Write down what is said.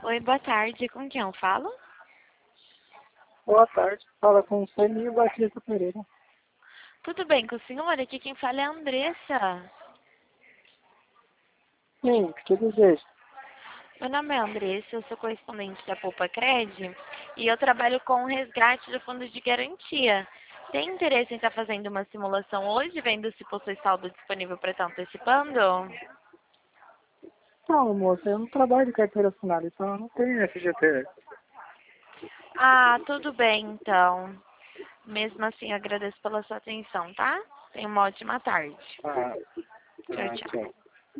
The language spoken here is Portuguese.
Oi, boa tarde. Com quem eu falo? Boa tarde. Fala com o Samir Batista Pereira. Tudo bem com o senhor? Aqui quem fala é a Andressa. Sim, que desejo? Meu nome é Andressa, eu sou correspondente da Poupa Cred e eu trabalho com o resgate do fundo de garantia. Tem interesse em estar fazendo uma simulação hoje, vendo se possui saldo disponível para estar antecipando? Não, moça, eu não trabalho de carteira assinada, então eu não tenho FGTS. Ah, tudo bem então. Mesmo assim, eu agradeço pela sua atenção, tá? Tenha uma ótima tarde. Ah, Tchau, ah, tchau. tchau.